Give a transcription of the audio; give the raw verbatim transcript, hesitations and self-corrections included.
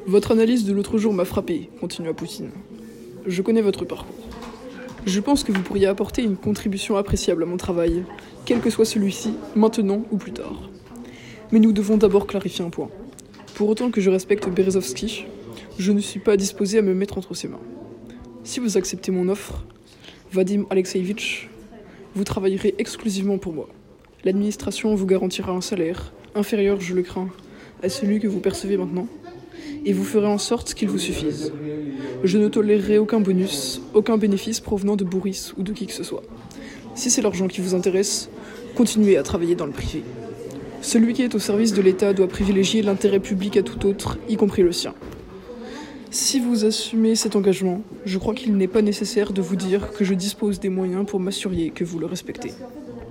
Votre analyse de l'autre jour m'a frappé, continua Poutine. Je connais votre parcours. Je pense que vous pourriez apporter une contribution appréciable à mon travail, quel que soit celui-ci, maintenant ou plus tard. Mais nous devons d'abord clarifier un point. Pour autant que je respecte Berezovski, je ne suis pas disposé à me mettre entre ses mains. Si vous acceptez mon offre, Vadim Alexeïevitch, vous travaillerez exclusivement pour moi. L'administration vous garantira un salaire, inférieur, je le crains, à celui que vous percevez maintenant, et vous ferez en sorte qu'il vous suffise. Je ne tolérerai aucun bonus, aucun bénéfice provenant de Boris ou de qui que ce soit. Si c'est l'argent qui vous intéresse, continuez à travailler dans le privé. Celui qui est au service de l'État doit privilégier l'intérêt public à tout autre, y compris le sien. Si vous assumez cet engagement, je crois qu'il n'est pas nécessaire de vous dire que je dispose des moyens pour m'assurer que vous le respectez.